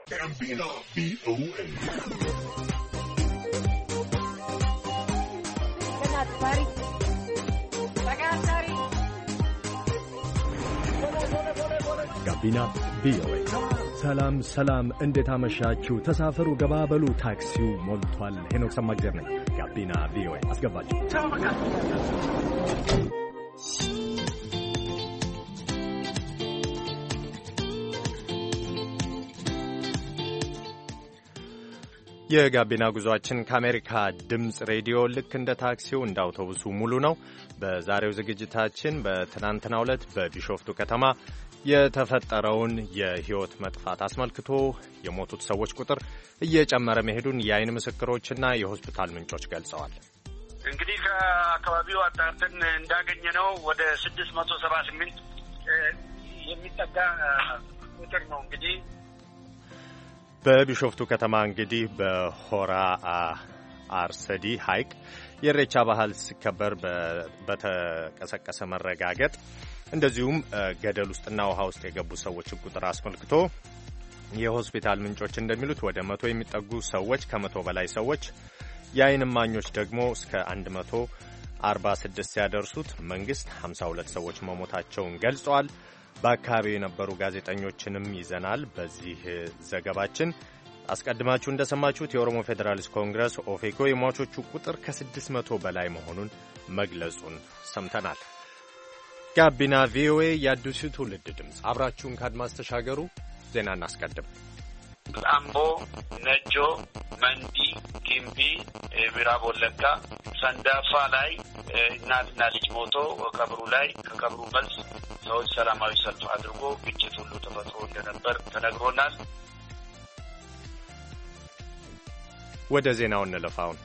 Gambino VOA. ጋቢና ቪኦኤ። ሰላም ሰላም፣ እንዴት አመሻችሁ? ተሳፈሩ፣ ገባበሉ፣ ታክሲው ሞልቷል። ሄኖክ ሰማግዜር ነኝ። ጋቢና ቪኦኤ አስገባችሁ። የጋቢና ጉዟችን ከአሜሪካ ድምፅ ሬዲዮ ልክ እንደ ታክሲው እንደ አውቶቡሱ ሙሉ ነው። በዛሬው ዝግጅታችን በትናንትናው ዕለት በቢሾፍቱ ከተማ የተፈጠረውን የሕይወት መጥፋት አስመልክቶ የሞቱት ሰዎች ቁጥር እየጨመረ መሄዱን የዓይን ምስክሮችና የሆስፒታል ምንጮች ገልጸዋል። እንግዲህ ከአካባቢው አጣርተን እንዳገኘነው ወደ 678 የሚጠጋ ቁጥር ነው። እንግዲህ በቢሾፍቱ ከተማ እንግዲህ በሆራ አርሰዲ ሐይቅ የኢሬቻ ባህል ሲከበር በተቀሰቀሰ መረጋገጥ እንደዚሁም ገደል ውስጥና ውሃ ውስጥ የገቡ ሰዎችን ቁጥር አስመልክቶ የሆስፒታል ምንጮች እንደሚሉት ወደ 100 የሚጠጉ ሰዎች ከ100 በላይ ሰዎች የዓይን እማኞች ደግሞ እስከ 146 ሲያደርሱት መንግስት 52 ሰዎች መሞታቸውን ገልጸዋል። በአካባቢው የነበሩ ጋዜጠኞችንም ይዘናል። በዚህ ዘገባችን አስቀድማችሁ እንደሰማችሁት የኦሮሞ ፌዴራሊስት ኮንግረስ ኦፌኮ የሟቾቹ ቁጥር ከ600 በላይ መሆኑን መግለጹን ሰምተናል። ጋቢና ቪኦኤ የአዲሱ ትውልድ ድምፅ፣ አብራችሁን ከአድማስ ተሻገሩ። ዜና እናስቀድም። አምቦ፣ ነጆ፣ መንዲ፣ ጊምቢ፣ ምዕራብ ወለጋ፣ ሰንዳፋ ላይ እናትና ልጅ ሞቶ ቀብሩ ላይ ከቀብሩ መልስ ሰዎች ሰላማዊ ሰልፍ አድርጎ ግጭት ሁሉ ተፈጥሮ እንደነበር ተነግሮናል። ወደ ዜናው እንለፋውን።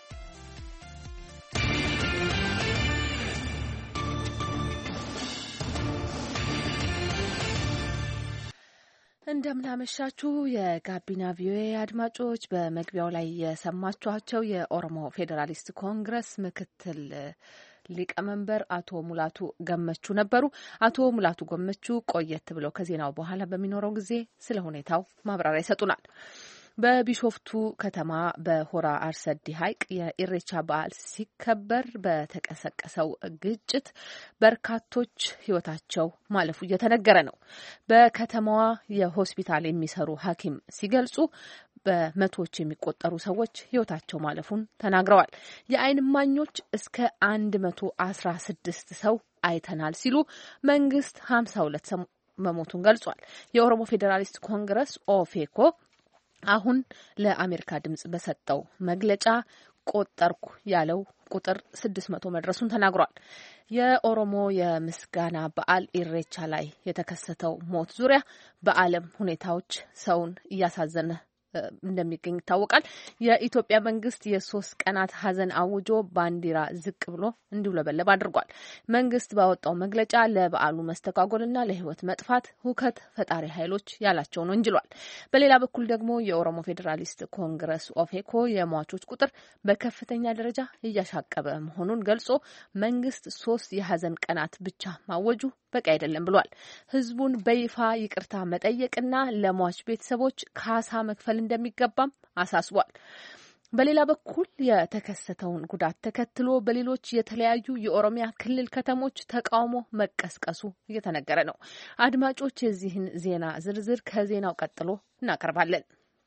እንደምናመሻችሁ የጋቢና ቪኦኤ አድማጮች፣ በመግቢያው ላይ የሰማችኋቸው የኦሮሞ ፌዴራሊስት ኮንግረስ ምክትል ሊቀመንበር አቶ ሙላቱ ገመቹ ነበሩ። አቶ ሙላቱ ገመቹ ቆየት ብለው ከዜናው በኋላ በሚኖረው ጊዜ ስለ ሁኔታው ማብራሪያ ይሰጡናል። በቢሾፍቱ ከተማ በሆራ አርሰዲ ሐይቅ የኢሬቻ በዓል ሲከበር በተቀሰቀሰው ግጭት በርካቶች ሕይወታቸው ማለፉ እየተነገረ ነው። በከተማዋ የሆስፒታል የሚሰሩ ሐኪም ሲገልጹ በመቶዎች የሚቆጠሩ ሰዎች ሕይወታቸው ማለፉን ተናግረዋል። የዓይን እማኞች እስከ 116 ሰው አይተናል ሲሉ መንግስት 52 ሰው መሞቱን ገልጿል። የኦሮሞ ፌዴራሊስት ኮንግረስ ኦፌኮ አሁን ለአሜሪካ ድምጽ በሰጠው መግለጫ ቆጠርኩ ያለው ቁጥር 600 መድረሱን ተናግሯል። የኦሮሞ የምስጋና በዓል ኢሬቻ ላይ የተከሰተው ሞት ዙሪያ በዓለም ሁኔታዎች ሰውን እያሳዘነ እንደሚገኝ ይታወቃል። የኢትዮጵያ መንግስት የ3 ቀናት ሀዘን አውጆ ባንዲራ ዝቅ ብሎ እንዲውለበለብ አድርጓል። መንግስት ባወጣው መግለጫ ለበዓሉ መስተጓጎልና ለሕይወት መጥፋት ሁከት ፈጣሪ ኃይሎች ያላቸውን ወንጅሏል። በሌላ በኩል ደግሞ የኦሮሞ ፌዴራሊስት ኮንግረስ ኦፌኮ የሟቾች ቁጥር በከፍተኛ ደረጃ እያሻቀበ መሆኑን ገልጾ መንግስት 3 የሀዘን ቀናት ብቻ ማወጁ በቂ አይደለም ብሏል። ህዝቡን በይፋ ይቅርታ መጠየቅና ለሟች ቤተሰቦች ካሳ መክፈል እንደሚገባም አሳስቧል። በሌላ በኩል የተከሰተውን ጉዳት ተከትሎ በሌሎች የተለያዩ የኦሮሚያ ክልል ከተሞች ተቃውሞ መቀስቀሱ እየተነገረ ነው። አድማጮች፣ የዚህን ዜና ዝርዝር ከዜናው ቀጥሎ እናቀርባለን።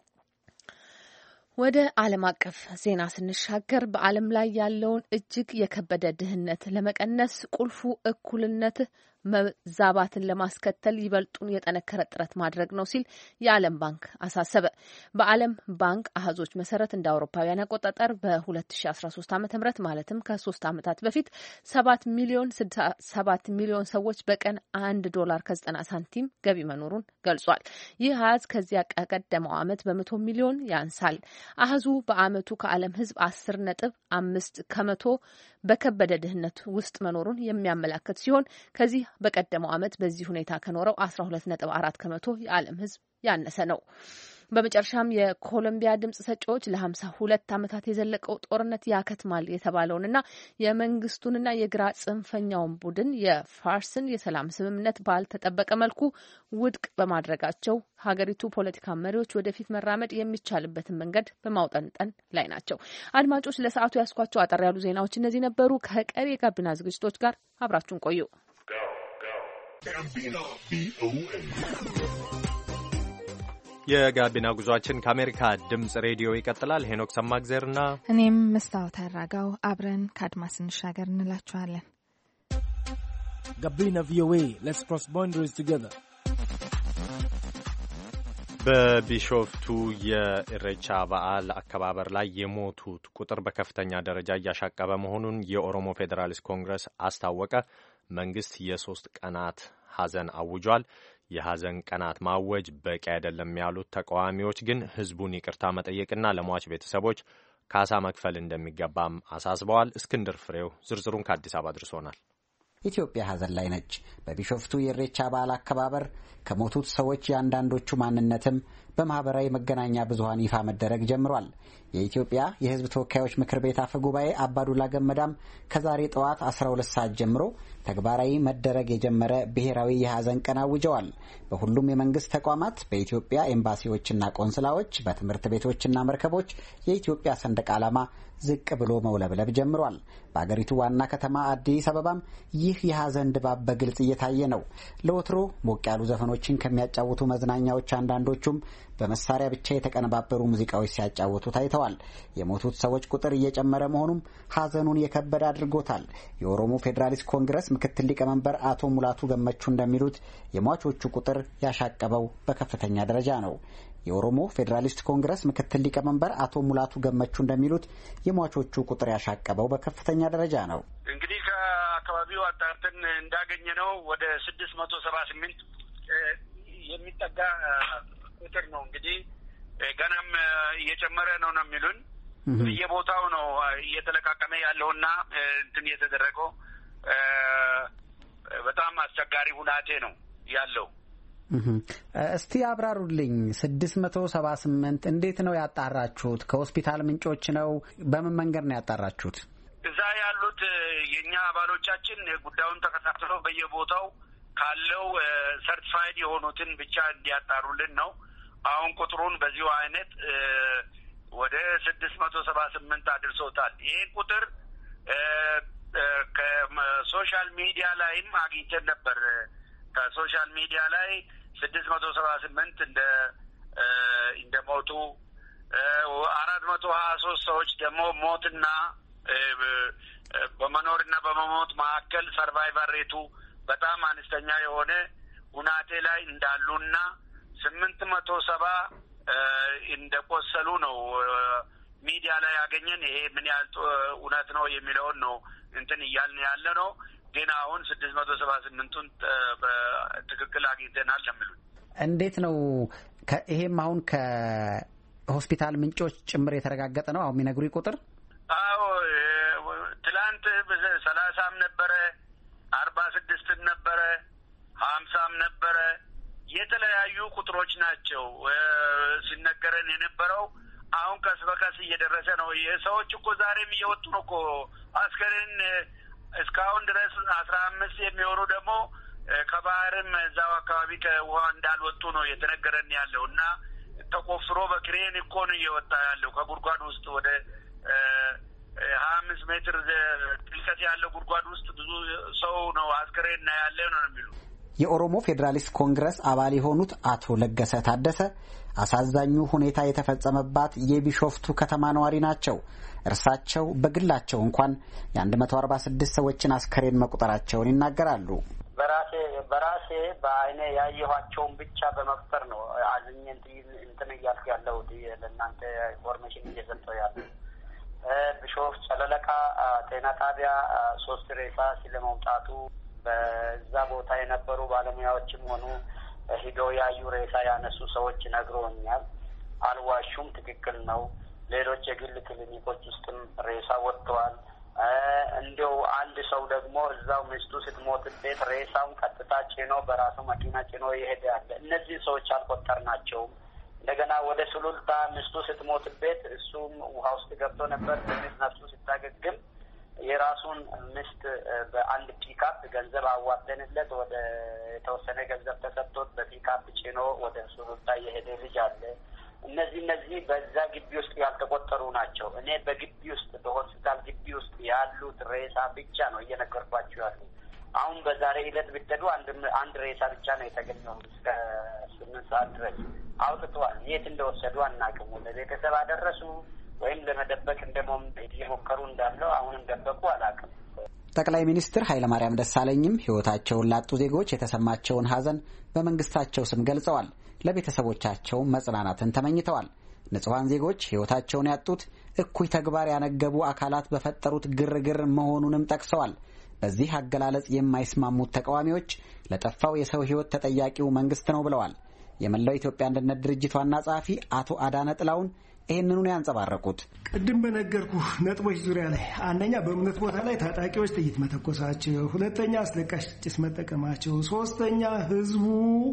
ወደ ዓለም አቀፍ ዜና ስንሻገር በዓለም ላይ ያለውን እጅግ የከበደ ድህነት ለመቀነስ ቁልፉ እኩልነት መዛባትን ለማስከተል ይበልጡን የጠነከረ ጥረት ማድረግ ነው ሲል የዓለም ባንክ አሳሰበ። በዓለም ባንክ አሃዞች መሰረት እንደ አውሮፓውያን አቆጣጠር በ2013 ዓ.ም ማለትም ከ3 ዓመታት በፊት 7 ሚሊዮን ሰዎች በቀን $1 ከ90 ሳንቲም ገቢ መኖሩን ገልጿል። ይህ አሃዝ ከዚያ ቀደመው ዓመት በ100 ሚሊዮን ያንሳል። አሃዙ በዓመቱ ከዓለም ሕዝብ 10.5 ከመቶ በከበደ ድህነት ውስጥ መኖሩን የሚያመላክት ሲሆን ከዚህ በቀደመው ዓመት በዚህ ሁኔታ ከኖረው 12.4 ከመቶ የዓለም ሕዝብ ያነሰ ነው። በመጨረሻም የኮሎምቢያ ድምጽ ሰጪዎች ለ52 ዓመታት የዘለቀው ጦርነት ያከትማል የተባለውንና የመንግስቱንና የግራ ጽንፈኛውን ቡድን የፋርስን የሰላም ስምምነት ባልተጠበቀ መልኩ ውድቅ በማድረጋቸው ሀገሪቱ ፖለቲካ መሪዎች ወደፊት መራመድ የሚቻልበትን መንገድ በማውጠንጠን ላይ ናቸው። አድማጮች ለሰዓቱ ያስኳቸው አጠር ያሉ ዜናዎች እነዚህ ነበሩ። ከቀሪ የጋቢና ዝግጅቶች ጋር አብራችሁን ቆዩ። የጋቢና ጉዟችን ከአሜሪካ ድምጽ ሬዲዮ ይቀጥላል። ሄኖክ ሰማግዘርና እኔም መስታወት አራጋው አብረን ከአድማስ እንሻገር እንላችኋለን። ጋቢና ቪኦኤ ሌትስ ክሮስ ቦንደሪስ ቱጌዘር። በቢሾፍቱ የኢሬቻ በዓል አከባበር ላይ የሞቱት ቁጥር በከፍተኛ ደረጃ እያሻቀበ መሆኑን የኦሮሞ ፌዴራሊስት ኮንግረስ አስታወቀ። መንግስት የ3 ቀናት ሐዘን አውጇል። የሐዘን ቀናት ማወጅ በቂ አይደለም ያሉት ተቃዋሚዎች ግን ህዝቡን ይቅርታ መጠየቅና ለሟች ቤተሰቦች ካሳ መክፈል እንደሚገባም አሳስበዋል። እስክንድር ፍሬው ዝርዝሩን ከአዲስ አበባ አድርሶናል። ኢትዮጵያ ሐዘን ላይ ነች። በቢሾፍቱ የኢሬቻ በዓል አከባበር ከሞቱት ሰዎች የአንዳንዶቹ ማንነትም በማህበራዊ መገናኛ ብዙሃን ይፋ መደረግ ጀምሯል። የኢትዮጵያ የሕዝብ ተወካዮች ምክር ቤት አፈ ጉባኤ አባዱላ ገመዳም ከዛሬ ጠዋት 12 ሰዓት ጀምሮ ተግባራዊ መደረግ የጀመረ ብሔራዊ የሐዘን ቀን አውጀዋል። በሁሉም የመንግስት ተቋማት፣ በኢትዮጵያ ኤምባሲዎችና ቆንስላዎች፣ በትምህርት ቤቶችና መርከቦች የኢትዮጵያ ሰንደቅ ዓላማ ዝቅ ብሎ መውለብለብ ጀምሯል። በአገሪቱ ዋና ከተማ አዲስ አበባም ይህ የሐዘን ድባብ በግልጽ እየታየ ነው። ለወትሮ ሞቅ ያሉ ዘፈኖችን ከሚያጫውቱ መዝናኛዎች አንዳንዶቹም በመሳሪያ ብቻ የተቀነባበሩ ሙዚቃዎች ሲያጫውቱ ታይተዋል። የሞቱት ሰዎች ቁጥር እየጨመረ መሆኑም ሐዘኑን የከበደ አድርጎታል። የኦሮሞ ፌዴራሊስት ኮንግረስ ምክትል ሊቀመንበር አቶ ሙላቱ ገመቹ እንደሚሉት የሟቾቹ ቁጥር ያሻቀበው በከፍተኛ ደረጃ ነው። የኦሮሞ ፌዴራሊስት ኮንግረስ ምክትል ሊቀመንበር አቶ ሙላቱ ገመቹ እንደሚሉት የሟቾቹ ቁጥር ያሻቀበው በከፍተኛ ደረጃ ነው። እንግዲህ ከአካባቢው አጣርተን እንዳገኘ ነው ወደ 678 የሚጠጋ ቁጥር ነው። እንግዲህ ገናም እየጨመረ ነው የሚሉን በየቦታው ነው እየተለቃቀመ ያለውና እንትን የተደረገው በጣም አስቸጋሪ ሁናቴ ነው ያለው። እስቲ አብራሩልኝ። 678 እንዴት ነው ያጣራችሁት? ከሆስፒታል ምንጮች ነው? በምን መንገድ ነው ያጣራችሁት? እዛ ያሉት የኛ አባሎቻችን ጉዳዩን ተከታትለው በየቦታው ካለው ሰርቲፋይድ የሆኑትን ብቻ እንዲያጣሩልን ነው። አሁን ቁጥሩን በዚሁ አይነት ወደ 678 አድርሶታል። ይሄ ቁጥር ከሶሻል ሚዲያ ላይም አግኝተን ነበር። ከሶሻል ሚዲያ ላይ 678 እንደ ሞቱ 423 ሰዎች ደግሞ ሞትና በመኖርና በመሞት መካከል ሰርቫይቨር ሬቱ በጣም አነስተኛ የሆነ ሁናቴ ላይ እንዳሉና 870 እንደቆሰሉ ነው ሚዲያ ላይ ያገኘን። ይሄ ምን ያህል እውነት ነው የሚለውን ነው እንትን እያልን ያለ ነው። ግን አሁን 678ቱን በትክክል አግኝተናል ለሚሉት እንዴት ነው? ይሄም አሁን ከሆስፒታል ምንጮች ጭምር የተረጋገጠ ነው አሁን የሚነግሩኝ ቁጥር? አዎ ትላንት 30ም ነበረ፣ 46ም ነበረ፣ 50ም ነበረ። የተለያዩ ቁጥሮች ናቸው ሲነገረን የነበረው። አሁን ቀስ በቀስ እየደረሰ ነው። የሰዎች እኮ ዛሬም እየወጡ ነው እኮ አስከሬን እስካሁን ድረስ 15 የሚሆኑ ደግሞ ከባህርም እዛው አካባቢ ከውሃ እንዳልወጡ ነው የተነገረን ያለው እና ተቆፍሮ በክሬን እኮ ነው እየወጣ ያለው ከጉድጓድ ውስጥ ወደ 25 ሜትር ጥልቀት ያለው ጉድጓድ ውስጥ ብዙ ሰው ነው አስከሬን ያለ ነው የሚሉ የኦሮሞ ፌዴራሊስት ኮንግረስ አባል የሆኑት አቶ ለገሰ ታደሰ አሳዛኙ ሁኔታ የተፈጸመባት የቢሾፍቱ ከተማ ነዋሪ ናቸው። እርሳቸው በግላቸው እንኳን የ146 ሰዎችን አስከሬን መቁጠራቸውን ይናገራሉ። በራሴ በአይኔ ያየኋቸውን ብቻ በመቁጠር ነው አዝኜ እንትን እያልኩ ያለሁት ለእናንተ ኢንፎርሜሽን እየሰጠሁ ያለው። ቢሾፍቱ ጨለለቃ ጤና ጣቢያ 3 ሬሳ ስለመውጣቱ በዛ ቦታ የነበሩ ባለሙያዎችም ሆኑ ሂደው ያዩ ሬሳ ያነሱ ሰዎች ነግረውኛል። አልዋሹም፣ ትክክል ነው። ሌሎች የግል ክሊኒኮች ውስጥም ሬሳ ወጥተዋል። እንዲያው አንድ ሰው ደግሞ እዛው ሚስቱ ስትሞትበት ሬሳውን ቀጥታ ጭኖ በራሱ መኪና ጭኖ ይሄድ ያለ። እነዚህ ሰዎች አልቆጠርናቸውም። እንደገና ወደ ሱሉልታ ሚስቱ ስትሞትበት እሱም ውሃ ውስጥ ገብቶ ነበር። ትንሽ ነፍሱ ሲታገግም የራሱን ሚስት በአንድ ፒካፕ ገንዘብ አዋጥተንለት ወደ የተወሰነ ገንዘብ ተሰጥቶት በፒካፕ ጭኖ ወደ ሱሉልታ የሄደ ልጅ አለ። እነዚህ በዛ ግቢ ውስጥ ያልተቆጠሩ ናቸው። እኔ በግቢ ውስጥ በሆስፒታል ግቢ ውስጥ ያሉት ሬሳ ብቻ ነው እየነገርኳችሁ ያሉ። አሁን በዛሬ ዕለት ብትሄዱ አንድ ሬሳ ብቻ ነው የተገኘው። እስከ 8 ሰዓት ድረስ አውጥተዋል። የት እንደወሰዱ አናውቅም። ወደ ቤተሰብ አደረሱ ወይም ለመደበቅ እየሞከሩ እንዳለው አሁንም ደበቁ አላውቅም። ጠቅላይ ሚኒስትር ኃይለማርያም ደሳለኝም ሕይወታቸውን ላጡ ዜጎች የተሰማቸውን ሐዘን በመንግስታቸው ስም ገልጸዋል። ለቤተሰቦቻቸው መጽናናትን ተመኝተዋል። ንጹሐን ዜጎች ሕይወታቸውን ያጡት እኩይ ተግባር ያነገቡ አካላት በፈጠሩት ግርግር መሆኑንም ጠቅሰዋል። በዚህ አገላለጽ የማይስማሙት ተቃዋሚዎች ለጠፋው የሰው ሕይወት ተጠያቂው መንግስት ነው ብለዋል። የመላው ኢትዮጵያ አንድነት ድርጅት ዋና ጸሐፊ አቶ አዳነ ጥላውን ይህንኑን ያንጸባረቁት ቅድም በነገርኩ ነጥቦች ዙሪያ ላይ አንደኛ በእምነት ቦታ ላይ ታጣቂዎች ጥይት መተኮሳቸው፣ ሁለተኛ አስለቃሽ ጭስ መጠቀማቸው፣ ሶስተኛ ህዝቡ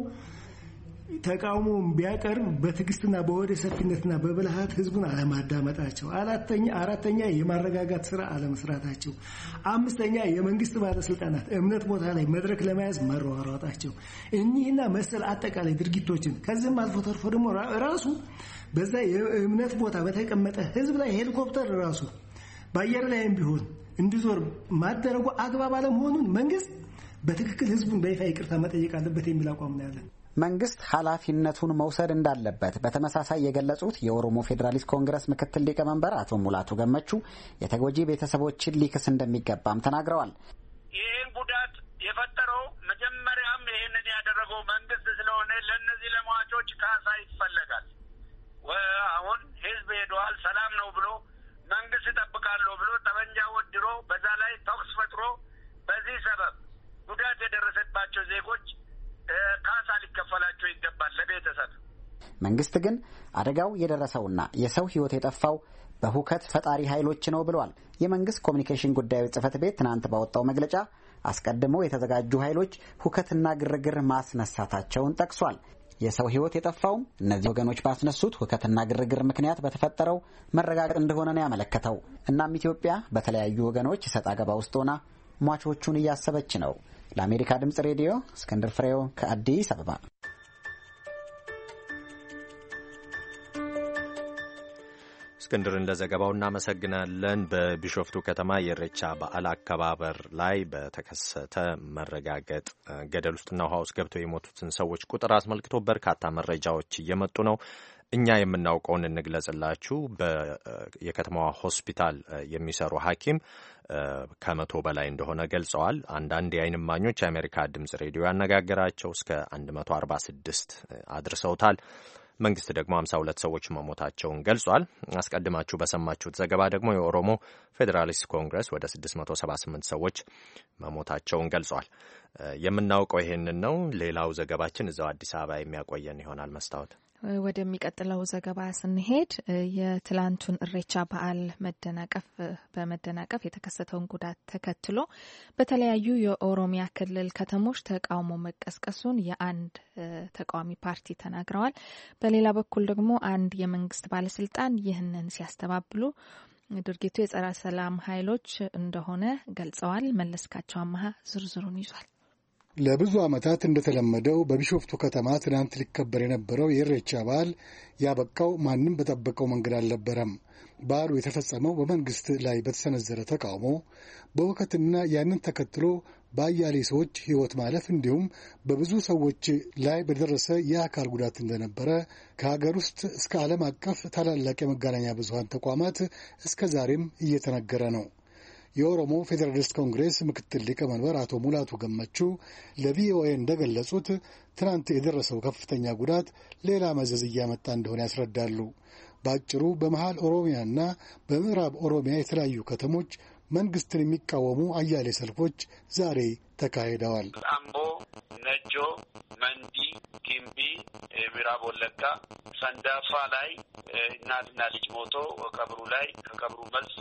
ተቃውሞውን ቢያቀርብ በትዕግስትና በወደ ሰፊነትና በብልሃት ህዝቡን አለማዳመጣቸው፣ አራተኛ የማረጋጋት ስራ አለመስራታቸው፣ አምስተኛ የመንግስት ባለስልጣናት እምነት ቦታ ላይ መድረክ ለመያዝ መሯሯጣቸው፣ እኚህና መሰል አጠቃላይ ድርጊቶችን ከዚህም አልፎ ተርፎ ደግሞ ራሱ በዛ የእምነት ቦታ በተቀመጠ ህዝብ ላይ ሄሊኮፕተር ራሱ በአየር ላይም ቢሆን እንዲዞር ማደረጉ አግባብ አለመሆኑን መንግስት በትክክል ህዝቡን በይፋ ይቅርታ መጠየቅ አለበት የሚል አቋም ነው ያለን። መንግስት ኃላፊነቱን መውሰድ እንዳለበት በተመሳሳይ የገለጹት የኦሮሞ ፌዴራሊስት ኮንግረስ ምክትል ሊቀመንበር አቶ ሙላቱ ገመቹ የተጎጂ ቤተሰቦችን ሊክስ እንደሚገባም ተናግረዋል። ይህን ጉዳት የፈጠረው መጀመሪያም ይህንን ያደረገው መንግስት ስለሆነ ለእነዚህ ለሟቾች ካሳ ይፈለጋል። አሁን ህዝብ ሄደዋል፣ ሰላም ነው ብሎ መንግስት እጠብቃለሁ ብሎ ጠመንጃ ወድሮ በዛ ላይ ተኩስ ፈጥሮ በዚህ ሰበብ ጉዳት የደረሰባቸው ዜጎች ካሳ ሊከፈላቸው ይገባል ለቤተሰብ። መንግስት ግን አደጋው የደረሰውና የሰው ህይወት የጠፋው በሁከት ፈጣሪ ኃይሎች ነው ብሏል። የመንግስት ኮሚኒኬሽን ጉዳዮች ጽህፈት ቤት ትናንት ባወጣው መግለጫ አስቀድመው የተዘጋጁ ኃይሎች ሁከትና ግርግር ማስነሳታቸውን ጠቅሷል። የሰው ህይወት የጠፋውም እነዚህ ወገኖች ባስነሱት ሁከትና ግርግር ምክንያት በተፈጠረው መረጋገጥ እንደሆነ ነው ያመለከተው። እናም ኢትዮጵያ በተለያዩ ወገኖች ሰጣ ገባ ውስጥ ሆና ሟቾቹን እያሰበች ነው። ለአሜሪካ ድምጽ ሬዲዮ እስክንድር ፍሬው ከአዲስ አበባ። እስክንድርን ለዘገባው እናመሰግናለን። በቢሾፍቱ ከተማ የኢሬቻ በዓል አከባበር ላይ በተከሰተ መረጋገጥ ገደል ውስጥና ውሃ ውስጥ ገብተው የሞቱትን ሰዎች ቁጥር አስመልክቶ በርካታ መረጃዎች እየመጡ ነው። እኛ የምናውቀውን እንግለጽላችሁ። የከተማዋ ሆስፒታል የሚሰሩ ሐኪም ከ100 በላይ እንደሆነ ገልጸዋል። አንዳንድ የዓይን እማኞች የአሜሪካ ድምጽ ሬዲዮ ያነጋገራቸው እስከ 146 አድርሰውታል። መንግስት ደግሞ 52 ሰዎች መሞታቸውን ገልጿል። አስቀድማችሁ በሰማችሁት ዘገባ ደግሞ የኦሮሞ ፌዴራሊስት ኮንግረስ ወደ 678 ሰዎች መሞታቸውን ገልጿል። የምናውቀው ይሄንን ነው። ሌላው ዘገባችን እዛው አዲስ አበባ የሚያቆየን ይሆናል። መስታወት ወደሚቀጥለው ዘገባ ስንሄድ የትላንቱን ኢሬቻ በዓል በመደናቀፍ የተከሰተውን ጉዳት ተከትሎ በተለያዩ የኦሮሚያ ክልል ከተሞች ተቃውሞ መቀስቀሱን የአንድ ተቃዋሚ ፓርቲ ተናግረዋል። በሌላ በኩል ደግሞ አንድ የመንግስት ባለስልጣን ይህንን ሲያስተባብሉ ድርጊቱ የጸረ ሰላም ኃይሎች እንደሆነ ገልጸዋል። መለስካቸው አማሃ ዝርዝሩን ይዟል። ለብዙ ዓመታት እንደተለመደው በቢሾፍቱ ከተማ ትናንት ሊከበር የነበረው የኢሬቻ በዓል ያበቃው ማንም በጠበቀው መንገድ አልነበረም። በዓሉ የተፈጸመው በመንግስት ላይ በተሰነዘረ ተቃውሞ፣ በሁከትና ያንን ተከትሎ በአያሌ ሰዎች ሕይወት ማለፍ እንዲሁም በብዙ ሰዎች ላይ በደረሰ የአካል ጉዳት እንደነበረ ከሀገር ውስጥ እስከ ዓለም አቀፍ ታላላቅ የመገናኛ ብዙሃን ተቋማት እስከ ዛሬም እየተነገረ ነው። የኦሮሞ ፌዴራሊስት ኮንግሬስ ምክትል ሊቀመንበር አቶ ሙላቱ ገመቹ ለቪኦኤ እንደገለጹት ትናንት የደረሰው ከፍተኛ ጉዳት ሌላ መዘዝ እያመጣ እንደሆነ ያስረዳሉ። በአጭሩ በመሃል ኦሮሚያና በምዕራብ ኦሮሚያ የተለያዩ ከተሞች መንግስትን የሚቃወሙ አያሌ ሰልፎች ዛሬ ተካሂደዋል። አምቦ፣ ነጆ፣ መንዲ፣ ጊምቢ፣ ምዕራብ ወለጋ፣ ሰንዳፋ ላይ እናትና ልጅ ሞቶ ቀብሩ ላይ ከቀብሩ መልስ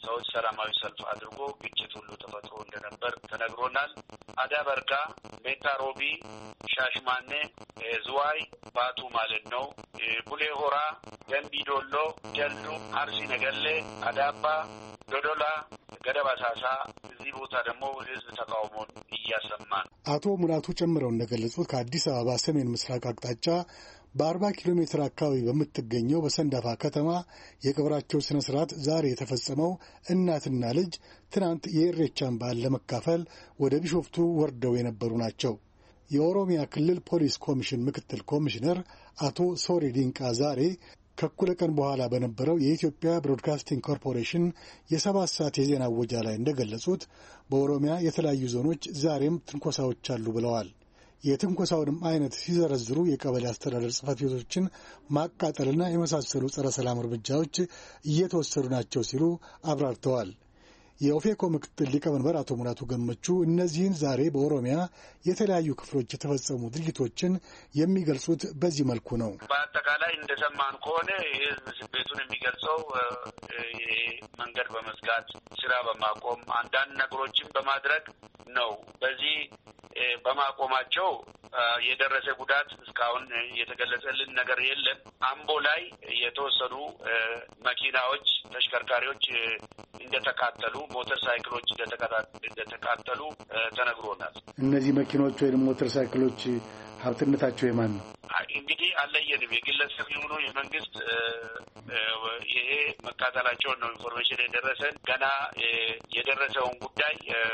ሰዎች ሰላማዊ ሰልፍ አድርጎ ግጭት ሁሉ ተፈጥሮ እንደነበር ተነግሮናል። አዳበርጋ፣ ሜታ ሮቢ፣ ሻሽማኔ፣ ዝዋይ፣ ባቱ ማለት ነው፣ ቡሌ ሆራ፣ ገንቢ ዶሎ፣ ጀልዱ፣ አርሲ ነገሌ፣ አዳባ፣ ዶዶላ፣ ገደብ አሳሳ እዚህ ቦታ ደግሞ ህዝብ ተቃውሞን እያሰማ ነው። አቶ ሙላቱ ጨምረው እንደገለጹት ከአዲስ አበባ ሰሜን ምስራቅ አቅጣጫ በ40 ኪሎ ሜትር አካባቢ በምትገኘው በሰንዳፋ ከተማ የቀብራቸው ስነ ስርዓት ዛሬ የተፈጸመው እናትና ልጅ ትናንት የኢሬቻን በዓል ለመካፈል ወደ ቢሾፍቱ ወርደው የነበሩ ናቸው። የኦሮሚያ ክልል ፖሊስ ኮሚሽን ምክትል ኮሚሽነር አቶ ሶሪ ዲንቃ ዛሬ ከእኩለ ቀን በኋላ በነበረው የኢትዮጵያ ብሮድካስቲንግ ኮርፖሬሽን የ7 ሰዓት የዜና ወጃ ላይ እንደገለጹት በኦሮሚያ የተለያዩ ዞኖች ዛሬም ትንኮሳዎች አሉ ብለዋል። የትንኮሳውንም አይነት ሲዘረዝሩ የቀበሌ አስተዳደር ጽሕፈት ቤቶችን ማቃጠልና የመሳሰሉ ጸረ ሰላም እርምጃዎች እየተወሰዱ ናቸው ሲሉ አብራርተዋል። የኦፌኮ ምክትል ሊቀመንበር አቶ ሙላቱ ገመቹ እነዚህን ዛሬ በኦሮሚያ የተለያዩ ክፍሎች የተፈጸሙ ድርጊቶችን የሚገልጹት በዚህ መልኩ ነው። በአጠቃላይ እንደሰማን ከሆነ የህዝብ ስቤቱን የሚገልጸው መንገድ በመዝጋት ስራ በማቆም አንዳንድ ነገሮችን በማድረግ ነው። በዚህ በማቆማቸው የደረሰ ጉዳት እስካሁን የተገለጸልን ነገር የለም። አምቦ ላይ የተወሰኑ መኪናዎች፣ ተሽከርካሪዎች እንደተቃጠሉ፣ ሞተር ሳይክሎች እንደተቃጠሉ ተነግሮናል። እነዚህ መኪኖች ወይም ሞተር ሳይክሎች ሀብትነታቸው የማን ነው? እንግዲህ አለየንም። የግለሰብ የሆኑ የመንግስት ይሄ መቃጠላቸውን ነው ኢንፎርሜሽን የደረሰን። ገና የደረሰውን ጉዳይ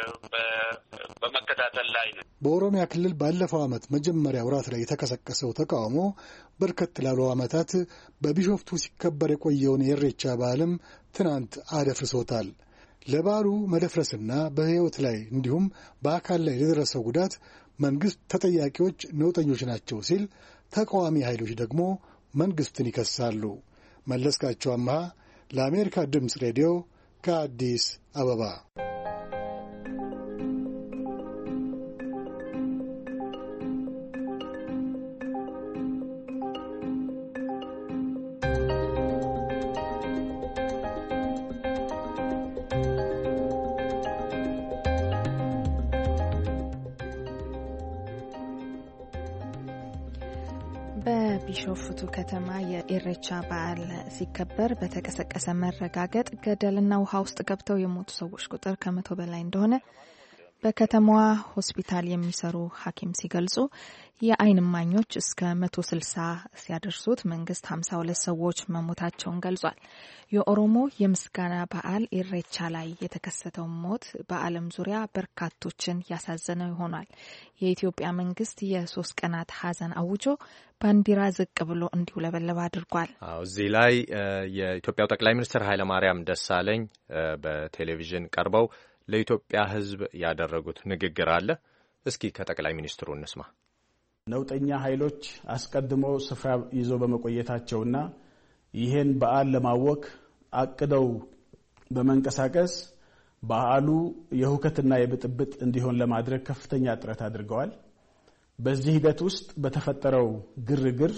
በመከታተል ላይ ነው። በኦሮሚያ ክልል ባለፈው ዓመት መጀመሪያ ወራት ላይ የተቀሰቀሰው ተቃውሞ በርከት ላሉ ዓመታት በቢሾፍቱ ሲከበር የቆየውን የኢሬቻ በዓልም ትናንት አደፍርሶታል። ለበዓሉ መደፍረስና በሕይወት ላይ እንዲሁም በአካል ላይ ለደረሰው ጉዳት መንግሥት ተጠያቂዎች ነውጠኞች ናቸው ሲል፣ ተቃዋሚ ኃይሎች ደግሞ መንግሥትን ይከሳሉ። መለስካቸው አምሃ ለአሜሪካ ድምፅ ሬዲዮ ከአዲስ አበባ። በቢሾፍቱ ከተማ የኢሬቻ በዓል ሲከበር በተቀሰቀሰ መረጋገጥ ገደልና ውሃ ውስጥ ገብተው የሞቱ ሰዎች ቁጥር ከ100 በላይ እንደሆነ በከተማዋ ሆስፒታል የሚሰሩ ሐኪም ሲገልጹ የዓይን እማኞች እስከ 160 ሲያደርሱት መንግስት 52 ሰዎች መሞታቸውን ገልጿል። የኦሮሞ የምስጋና በዓል ኢሬቻ ላይ የተከሰተው ሞት በዓለም ዙሪያ በርካቶችን ያሳዘነው ይሆናል። የኢትዮጵያ መንግስት የ3 ቀናት ሐዘን አውጆ ባንዲራ ዝቅ ብሎ እንዲውለበለብ አድርጓል። እዚህ ላይ የኢትዮጵያው ጠቅላይ ሚኒስትር ኃይለማርያም ደሳለኝ በቴሌቪዥን ቀርበው ለኢትዮጵያ ሕዝብ ያደረጉት ንግግር አለ። እስኪ ከጠቅላይ ሚኒስትሩ እንስማ። ነውጠኛ ኃይሎች አስቀድመው ስፍራ ይዘው በመቆየታቸውና ይህን በዓል ለማወክ አቅደው በመንቀሳቀስ በዓሉ የሁከትና የብጥብጥ እንዲሆን ለማድረግ ከፍተኛ ጥረት አድርገዋል። በዚህ ሂደት ውስጥ በተፈጠረው ግርግር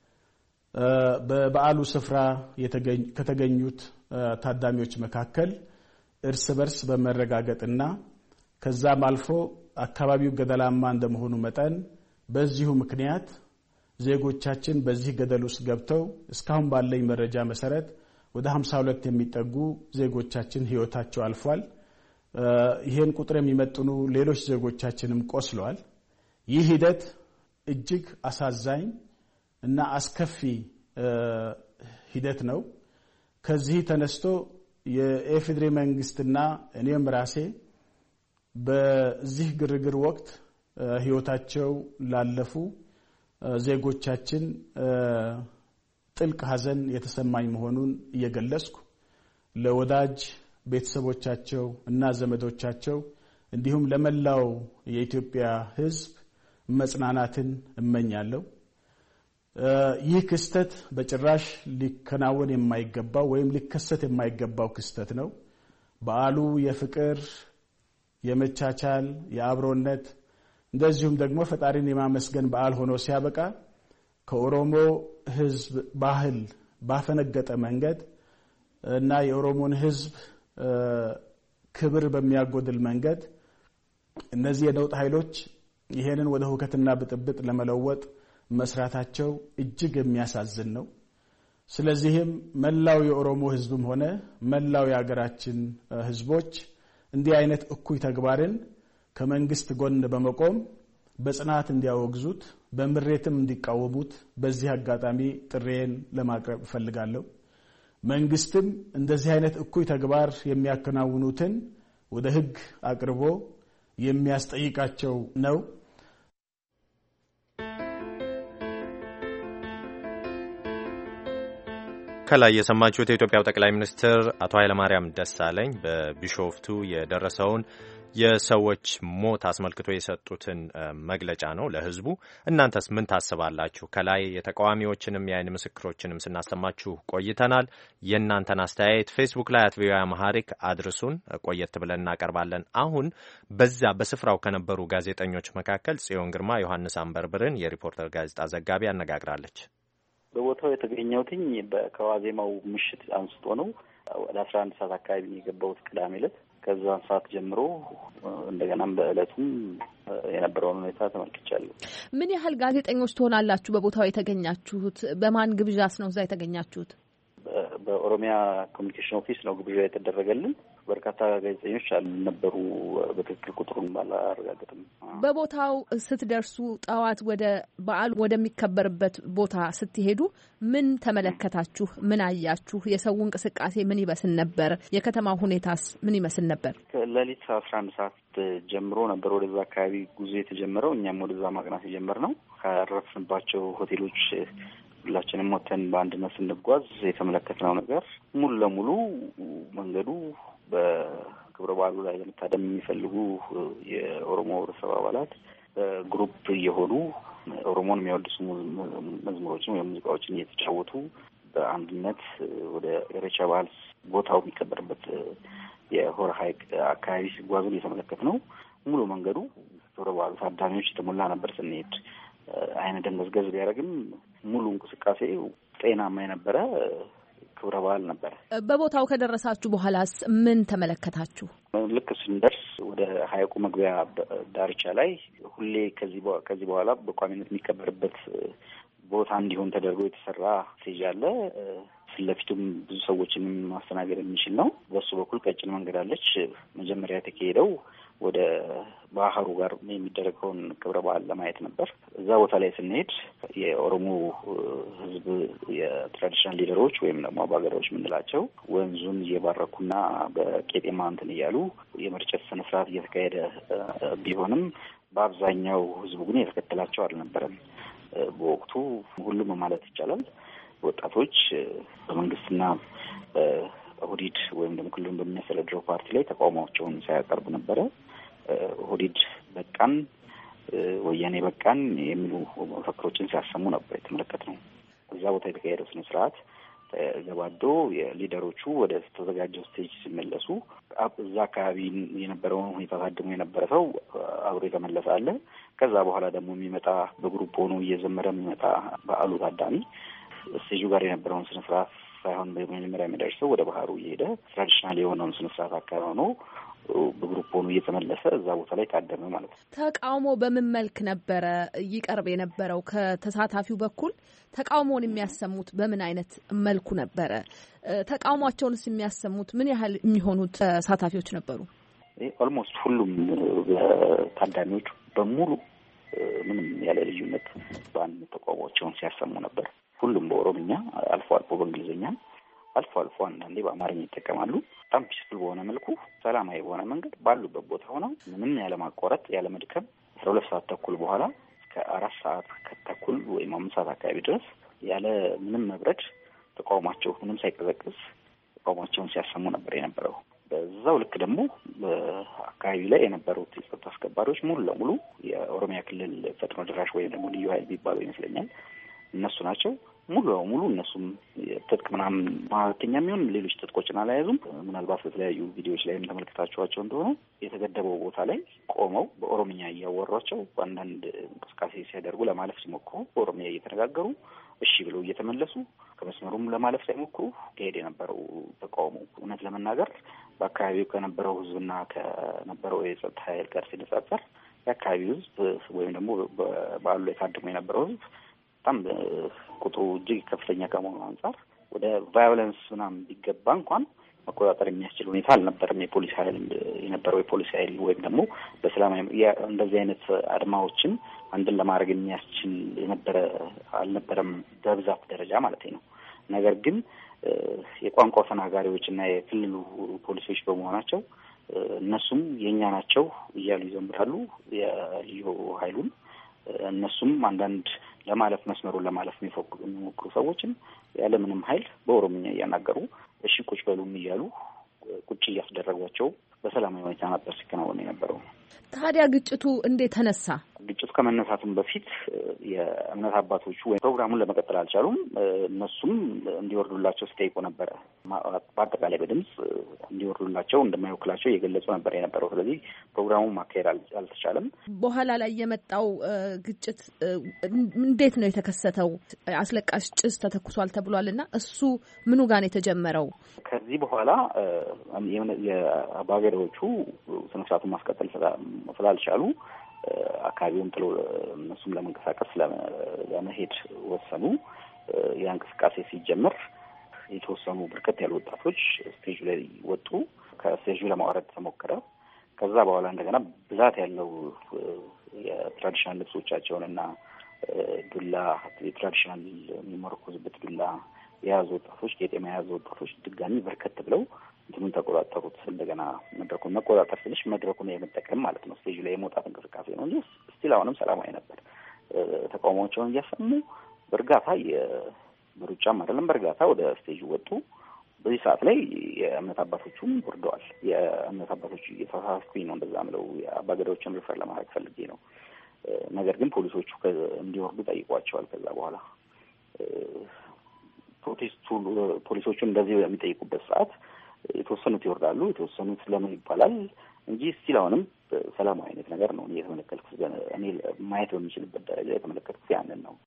በበዓሉ ስፍራ ከተገኙት ታዳሚዎች መካከል እርስ በርስ በመረጋገጥና ከዛም አልፎ አካባቢው ገደላማ እንደመሆኑ መጠን በዚሁ ምክንያት ዜጎቻችን በዚህ ገደል ውስጥ ገብተው እስካሁን ባለኝ መረጃ መሰረት ወደ 52 የሚጠጉ ዜጎቻችን ህይወታቸው አልፏል። ይሄን ቁጥር የሚመጥኑ ሌሎች ዜጎቻችንም ቆስለዋል። ይህ ሂደት እጅግ አሳዛኝ እና አስከፊ ሂደት ነው። ከዚህ ተነስቶ የኢፌዴሪ መንግስትና እኔም ራሴ በዚህ ግርግር ወቅት ህይወታቸው ላለፉ ዜጎቻችን ጥልቅ ሐዘን የተሰማኝ መሆኑን እየገለጽኩ ለወዳጅ ቤተሰቦቻቸው እና ዘመዶቻቸው እንዲሁም ለመላው የኢትዮጵያ ሕዝብ መጽናናትን እመኛለሁ። ይህ ክስተት በጭራሽ ሊከናወን የማይገባው ወይም ሊከሰት የማይገባው ክስተት ነው። በዓሉ የፍቅር፣ የመቻቻል፣ የአብሮነት እንደዚሁም ደግሞ ፈጣሪን የማመስገን በዓል ሆኖ ሲያበቃ ከኦሮሞ ሕዝብ ባህል ባፈነገጠ መንገድ እና የኦሮሞን ሕዝብ ክብር በሚያጎድል መንገድ እነዚህ የነውጥ ኃይሎች ይሄንን ወደ ሁከትና ብጥብጥ ለመለወጥ መስራታቸው እጅግ የሚያሳዝን ነው። ስለዚህም መላው የኦሮሞ ህዝብም ሆነ መላው የሀገራችን ህዝቦች እንዲህ አይነት እኩይ ተግባርን ከመንግስት ጎን በመቆም በጽናት እንዲያወግዙት በምሬትም እንዲቃወሙት በዚህ አጋጣሚ ጥሬን ለማቅረብ ፈልጋለሁ። መንግስትም እንደዚህ አይነት እኩይ ተግባር የሚያከናውኑትን ወደ ህግ አቅርቦ የሚያስጠይቃቸው ነው። ከላይ የሰማችሁት የኢትዮጵያው ጠቅላይ ሚኒስትር አቶ ኃይለማርያም ደሳለኝ በቢሾፍቱ የደረሰውን የሰዎች ሞት አስመልክቶ የሰጡትን መግለጫ ነው ለህዝቡ። እናንተስ ምን ታስባላችሁ? ከላይ የተቃዋሚዎችንም የአይን ምስክሮችንም ስናሰማችሁ ቆይተናል። የእናንተን አስተያየት ፌስቡክ ላይ @ቪኦኤ አማሃሪክ አድርሱን። ቆየት ብለን እናቀርባለን። አሁን በዛ በስፍራው ከነበሩ ጋዜጠኞች መካከል ጽዮን ግርማ ዮሐንስ አንበርብርን የሪፖርተር ጋዜጣ ዘጋቢ አነጋግራለች። በቦታው የተገኘሁትኝ ከዋዜማው ምሽት አንስቶ ነው። ወደ 11 ሰዓት አካባቢ የገባሁት ቅዳሜ ዕለት። ከዛን ሰዓት ጀምሮ እንደገናም በእለቱም የነበረውን ሁኔታ ተመልክቻለሁ። ምን ያህል ጋዜጠኞች ትሆናላችሁ በቦታው የተገኛችሁት? በማን ግብዣስ ነው እዛ የተገኛችሁት? በኦሮሚያ ኮሚኒኬሽን ኦፊስ ነው ግብዣ የተደረገልን። በርካታ ጋዜጠኞች ነበሩ። በትክክል ቁጥሩን ባላረጋግጥም በቦታው ስትደርሱ ጠዋት ወደ በዓሉ ወደሚከበርበት ቦታ ስትሄዱ ምን ተመለከታችሁ? ምን አያችሁ? የሰው እንቅስቃሴ ምን ይመስል ነበር? የከተማው ሁኔታስ ምን ይመስል ነበር? ሌሊት 11 ሰዓት ጀምሮ ነበር ወደዛ አካባቢ ጉዞ የተጀመረው። እኛም ወደዛ ማቅናት የጀመርነው ካረፍንባቸው ሆቴሎች ሁላችንም ወተን በአንድነት ስንጓዝ የተመለከትነው ነገር ሙሉ ለሙሉ መንገዱ በክብረ በዓሉ ላይ ለመታደም የሚፈልጉ የኦሮሞ ህብረተሰብ አባላት ግሩፕ እየሆኑ ኦሮሞን የሚያወድሱ መዝሙሮችን ወይም ሙዚቃዎችን እየተጫወቱ በአንድነት ወደ ኢሬቻ በዓል ቦታው የሚከበርበት የሆረ ሐይቅ አካባቢ ሲጓዙ የተመለከትነው ሙሉ መንገዱ ክብረ በዓሉ ታዳሚዎች የተሞላ ነበር። ስንሄድ አይነ ደንገዝገዝ ቢያደርግም ሙሉ እንቅስቃሴ ጤናማ የነበረ ክብረ በዓል ነበር። በቦታው ከደረሳችሁ በኋላስ ምን ተመለከታችሁ? ልክ ስንደርስ ወደ ሐይቁ መግቢያ ዳርቻ ላይ ሁሌ ከዚህ በኋላ በቋሚነት የሚከበርበት ቦታ እንዲሆን ተደርጎ የተሰራ ስቴጅ አለ። ፊትለፊቱም ብዙ ሰዎችንም ማስተናገድ የሚችል ነው። በሱ በኩል ቀጭን መንገድ አለች። መጀመሪያ የተካሄደው ወደ ባህሩ ጋር የሚደረገውን ክብረ በዓል ለማየት ነበር። እዛ ቦታ ላይ ስንሄድ የኦሮሞ ህዝብ የትራዲሽናል ሊደሮች ወይም ደግሞ አባገዳዎች የምንላቸው ወንዙን እየባረኩና በቄጤማ እንትን እያሉ የመርጨት ስነ ስርዓት እየተካሄደ ቢሆንም በአብዛኛው ህዝቡ ግን የተከተላቸው አልነበረም። በወቅቱ ሁሉም ማለት ይቻላል ወጣቶች በመንግስትና ኦህዴድ ወይም ደግሞ ክልሉን በሚያስተዳድረው ፓርቲ ላይ ተቃውሟቸውን ሲያቀርቡ ነበረ። ኦህዴድ በቃን፣ ወያኔ በቃን የሚሉ መፈክሮችን ሲያሰሙ ነበር የተመለከትነው። እዛ ቦታ የተካሄደው ስነ ስርዓት ተገባዶ የሊደሮቹ ወደ ተዘጋጀው ስቴጅ ሲመለሱ እዛ አካባቢ የነበረውን ሁኔታ ታድሞ የነበረ ሰው አብሮ የተመለሰ አለ። ከዛ በኋላ ደግሞ የሚመጣ በግሩፕ ሆኖ እየዘመረ የሚመጣ በዓሉ ታዳሚ ስቴጁ ጋር የነበረውን ስነ ስርዓት ሳይሆን በመጀመሪያ የሚደርሰው ወደ ባህሩ እየሄደ ትራዲሽናል የሆነውን ስነ ስርዓት አካባቢ ነው በግሩፕ ሆኖ እየተመለሰ እዛ ቦታ ላይ ታደመ ማለት ነው። ተቃውሞ በምን መልክ ነበረ ይቀርብ የነበረው? ከተሳታፊው በኩል ተቃውሞውን የሚያሰሙት በምን አይነት መልኩ ነበረ? ተቃውሟቸውንስ የሚያሰሙት ምን ያህል የሚሆኑት ተሳታፊዎች ነበሩ? ኦልሞስት ሁሉም ታዳሚዎች በሙሉ ምንም ያለ ልዩነት በአንድ ተቃውሟቸውን ሲያሰሙ ነበር። ሁሉም በኦሮምኛ፣ አልፎ አልፎ በእንግሊዝኛ፣ አልፎ አልፎ አንዳንዴ በአማርኛ ይጠቀማሉ። በጣም ፒስፉል በሆነ መልኩ ሰላማዊ በሆነ መንገድ ባሉበት ቦታ ሆነው ምንም ያለማቋረጥ ያለመድከም 12 ሰዓት ተኩል በኋላ እስከ 4 ሰዓት ከተኩል ወይም 5 ሰዓት አካባቢ ድረስ ያለ ምንም መብረድ ተቃውሟቸው ምንም ሳይቀዘቅዝ ተቃውሟቸውን ሲያሰሙ ነበር የነበረው። በዛው ልክ ደግሞ በአካባቢ ላይ የነበሩት የጸጥታ አስከባሪዎች ሙሉ ለሙሉ የኦሮሚያ ክልል ፈጥኖ ደራሽ ወይም ደግሞ ልዩ ኃይል ቢባለው ይመስለኛል እነሱ ናቸው። ሙሉ ለሙሉ እነሱም ትጥቅ ምናምን ማለተኛ የሚሆን ሌሎች ትጥቆችን አልያዙም። ምናልባት በተለያዩ ቪዲዮዎች ላይም ተመልክታችኋቸው እንደሆነ የተገደበው ቦታ ላይ ቆመው በኦሮምኛ እያወሯቸው አንዳንድ እንቅስቃሴ ሲያደርጉ ለማለፍ ሲሞክሩ በኦሮምኛ እየተነጋገሩ እሺ ብለው እየተመለሱ ከመስመሩም ለማለፍ ሳይሞክሩ ሄድ የነበረው ተቃውሞ እውነት ለመናገር በአካባቢው ከነበረው ህዝብና ከነበረው የጸጥታ ኃይል ጋር ሲነጻጸር የአካባቢው ህዝብ ወይም ደግሞ በዓሉ ላይ ታድሞ የነበረው ህዝብ በጣም ቁጥሩ እጅግ ከፍተኛ ከመሆኑ አንጻር ወደ ቫዮለንስ ምናምን ቢገባ እንኳን መቆጣጠር የሚያስችል ሁኔታ አልነበረም። የፖሊስ ኃይል የነበረው የፖሊስ ኃይል ወይም ደግሞ በሰላማዊ እንደዚህ አይነት አድማዎችን አንድን ለማድረግ የሚያስችል አልነበረም በብዛት ደረጃ ማለት ነው። ነገር ግን የቋንቋ ተናጋሪዎች እና የክልሉ ፖሊሶች በመሆናቸው እነሱም የኛ ናቸው እያሉ ይዘምራሉ የልዩ ኃይሉን። እነሱም አንዳንድ ለማለፍ መስመሩን ለማለፍ የሚሞክሩ ሰዎችን ያለምንም ኃይል በኦሮምኛ እያናገሩ እሺ ቁጭ በሉም እያሉ ቁጭ እያስደረጓቸው በሰላማዊ ሁኔታ ነበር ሲከናወን የነበረው። ታዲያ ግጭቱ እንዴት ተነሳ? ግጭቱ ከመነሳቱም በፊት የእምነት አባቶቹ ፕሮግራሙን ለመቀጠል አልቻሉም። እነሱም እንዲወርዱላቸው ሲጠይቁ ነበረ። በአጠቃላይ በድምጽ እንዲወርዱላቸው እንደማይወክላቸው እየገለጹ ነበር የነበረው። ስለዚህ ፕሮግራሙን ማካሄድ አልተቻለም። በኋላ ላይ የመጣው ግጭት እንዴት ነው የተከሰተው? አስለቃሽ ጭስ ተተኩሷል ተብሏል እና እሱ ምኑ ጋር ነው የተጀመረው? ከዚህ በኋላ የአባገዳዎቹ ስነስርዓቱን ማስቀጠል ስላልቻሉ አካባቢውን ጥሎ እነሱም ለመንቀሳቀስ ለመሄድ ወሰኑ። ያ እንቅስቃሴ ሲጀምር የተወሰኑ በርከት ያሉ ወጣቶች ስቴጁ ላይ ወጡ። ከስቴጁ ለማውረድ ተሞከረ። ከዛ በኋላ እንደገና ብዛት ያለው የትራዲሽናል ልብሶቻቸውንና ዱላ የትራዲሽናል የሚመረኮዙበት ዱላ የያዙ ወጣቶች ቄጤማ የያዙ ወጣቶች ድጋሚ በርከት ብለው እንትኑን ተቆጣጠሩት። እንደገና መድረኩን መቆጣጠር ስልሽ መድረኩን የመጠቀም ማለት ነው። ስቴጁ ላይ የመውጣት እንቅስቃሴ ነው እንጂ ስቲል አሁንም ሰላማዊ ነበር። ተቃውሟቸውን እያሰሙ በእርጋታ በሩጫም አይደለም በእርጋታ ወደ ስቴጁ ወጡ። በዚህ ሰዓት ላይ የእምነት አባቶቹም ወርደዋል። የእምነት አባቶቹ እየተሳሳትኩኝ ነው እንደዛ ምለው የአባገዳዎችን ሪፈር ለማድረግ ፈልጌ ነው። ነገር ግን ፖሊሶቹ እንዲወርዱ ጠይቋቸዋል። ከዛ በኋላ ፖሊሶቹ እንደዚህ በሚጠይቁበት ሰዓት የተወሰኑት ይወርዳሉ፣ የተወሰኑት ለምን ይባላል እንጂ ስቲል አሁንም ሰላማዊ አይነት ነገር ነው የተመለከትኩት። እኔ ማየት በሚችልበት ደረጃ የተመለከትኩት ያንን ነው።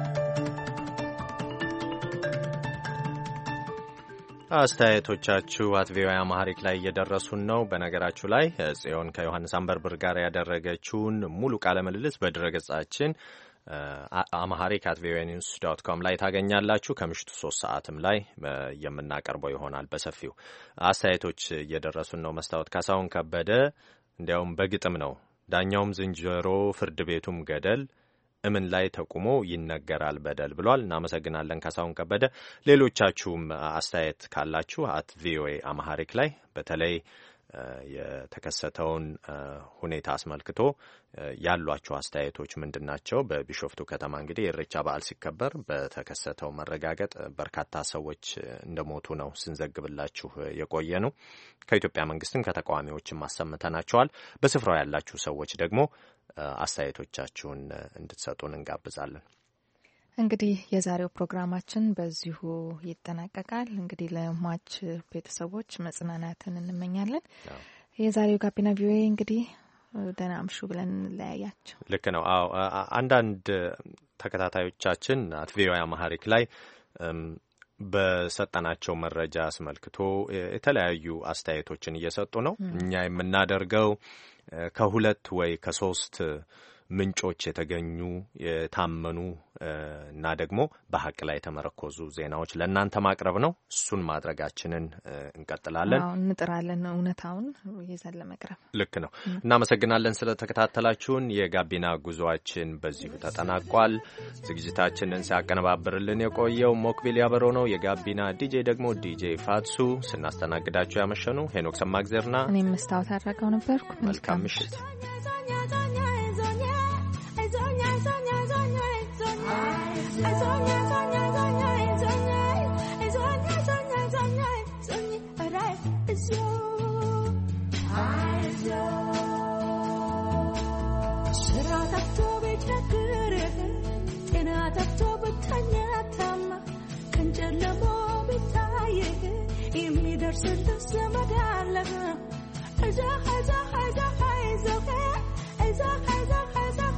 አስተያየቶቻችሁ ቪኦኤ አማሪክ ላይ እየደረሱን ነው። በነገራችሁ ላይ ጽዮን ከዮሐንስ አንበርብር ጋር ያደረገችውን ሙሉ ቃለ ምልልስ በድረገጻችን amharic@voanews.com ላይ ታገኛላችሁ። ከምሽቱ 3 ሰዓትም ላይ የምናቀርበው ይሆናል በሰፊው። አስተያየቶች እየደረሱን ነው። መስታወት ካሳሁን ከበደ እንዲያውም በግጥም ነው ዳኛውም ዝንጀሮ ፍርድ ቤቱም ገደል እምን ላይ ተቁሞ ይነገራል በደል ብሏል። እናመሰግናለን ካሳሁን ከበደ። ሌሎቻችሁም አስተያየት ካላችሁ @voa amharic ላይ በተለይ የተከሰተውን ሁኔታ አስመልክቶ ያሏቸው አስተያየቶች ምንድናቸው? በቢሾፍቱ ከተማ እንግዲህ የኢሬቻ በዓል ሲከበር በተከሰተው መረጋገጥ በርካታ ሰዎች እንደሞቱ ነው ስንዘግብላችሁ የቆየ ነው። ከኢትዮጵያ መንግስትም ከተቃዋሚዎችም አሰምተናቸዋል። በስፍራው ያላችሁ ሰዎች ደግሞ አስተያየቶቻችሁን እንድትሰጡን እንጋብዛለን። እንግዲህ የዛሬው ፕሮግራማችን በዚሁ ይጠናቀቃል። እንግዲህ ለሟች ቤተሰቦች መጽናናትን እንመኛለን። የዛሬው ጋቢና ቪኦኤ እንግዲህ ደህና አምሹ ብለን እንለያያቸው። ልክ ነው። አዎ አንዳንድ ተከታታዮቻችን ቪኦኤ አማሪክ ላይ በሰጠናቸው መረጃ አስመልክቶ የተለያዩ አስተያየቶችን እየሰጡ ነው። እኛ የምናደርገው ከሁለት ወይ ከሶስት ምንጮች የተገኙ የታመኑ እና ደግሞ በሐቅ ላይ የተመረኮዙ ዜናዎች ለእናንተ ማቅረብ ነው። እሱን ማድረጋችንን እንቀጥላለን። እንጥራለን እውነታውን ይዘን ለመቅረብ። ልክ ነው። እናመሰግናለን ስለተከታተላችሁን። የጋቢና ጉዞአችን በዚሁ ተጠናቋል። ዝግጅታችንን ሲያቀነባብርልን የቆየው ሞክቢል ያበረው ነው። የጋቢና ዲጄ ደግሞ ዲጄ ፋትሱ፣ ስናስተናግዳችሁ ያመሸኑ ሄኖክ ሰማግዘርና እኔም መስታወት አድረገው ነበርኩ። መልካም ምሽት። Is